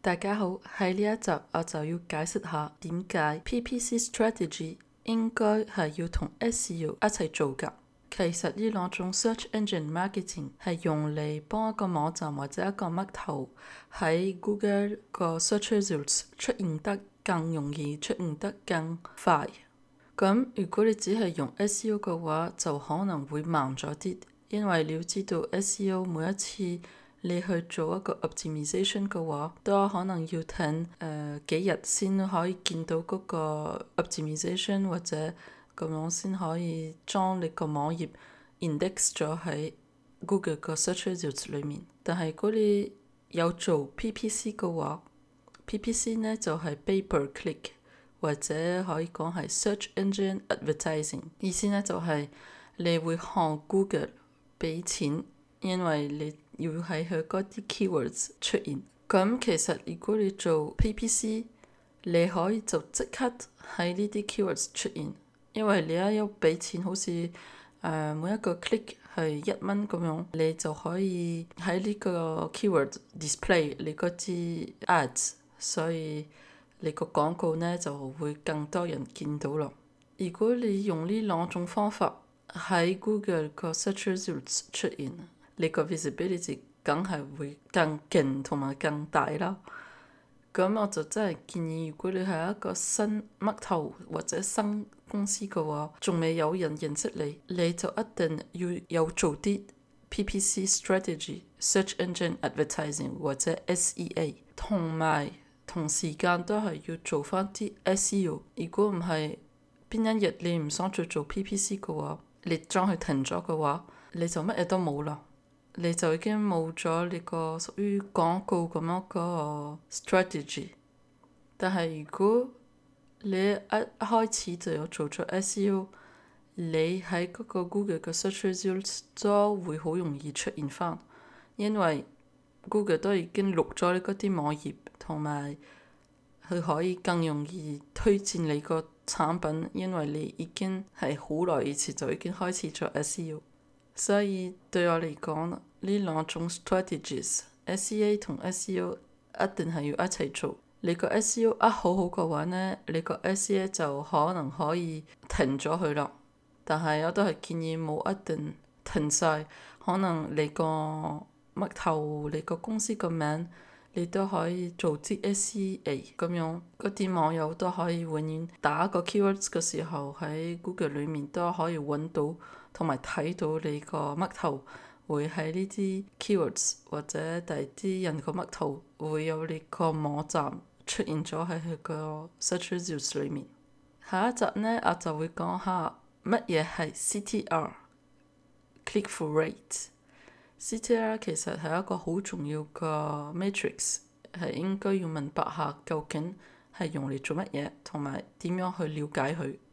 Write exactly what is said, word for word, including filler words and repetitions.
大家好，喺呢一集我就要解釋下點解 P P C strategy 應該係要同 S E O 一齊做㗎。其實呢兩種 search engine marketing 係用嚟幫一個網站或者一個嘜頭喺 Google 個 search results 出現得更容易，出現得更快。咁如果你只係用 S E O 嘅話，就可能會慢咗啲，因為你要知道 S E O 每一次你去做一個 optimization 嘅話，都可能要等誒、呃、幾日先可以見到嗰個 optimization，或者咁樣先可以將你個網頁 index 咗喺 Google 個 search results 裏面。但係如果你有做 P P C 嘅話， P P C 呢就係 pay per click， 或者可以講係 search engine advertising。意思呢就係你會向 Google 俾錢，因為你要喺佢嗰啲 keywords 出現。咁其實如果你做 P P C， 你可以就即刻喺呢啲 keywords 出現，因為你一有俾錢，好似誒、呃、每一個 click 係一蚊咁樣，你就可以喺呢個 keyword display 你嗰啲 ads， 所以你個廣告呢就會更多人見到咯。如果你用呢兩種方法喺 Google 個 search results 出現，你個 visibility 梗係會更勁同埋更大啦。咁我就真係建議，如果你係一個新嘜頭或者新公司嘅話，仲未有人認識你，你就一定要有做啲 P P C strategy、search engine advertising 或者 S E A， 同埋同時間都係要做翻啲 S E O。如果唔係，邊一日你唔想再做 P P C 嘅話，你將佢停咗嘅話，你就乜嘢都冇啦，你就已經冇咗你個屬於廣告咁樣個 strategy。但係如果你一開始就有做咗 S E O， 你喺嗰個 Google 嘅 search results 都會好容易出現翻，因為 Google 都已經錄咗你嗰啲網頁，同埋佢可以更容易推薦你個產品，因為你已經係好耐以前就已經開始做 S E O。所以對我嚟講，呢兩種 strategies S E A 同 S E O 一定係要一齊做。你個 S E O 一好好嘅話呢，你個 S E A 就可能可以停咗佢咯。但係我都係建議冇一定停晒，可能你個嘜頭、你個公司個名，你都可以做啲 S E A 咁樣，嗰啲網友都可以永遠打個 keywords 嘅時候喺 Google 裏面都可以揾到同埋睇到你個嘜頭會喺呢啲 keywords， 或者第啲人個嘜頭會有你個網站出現咗喺佢個 search results 裏面。下一集呢，我就會講下乜嘢係 C T R、Click-through rate。C T R 其實係一個好重要嘅 matrix， 係應該要明白下究竟係用嚟做乜嘢，同埋點樣去了解佢。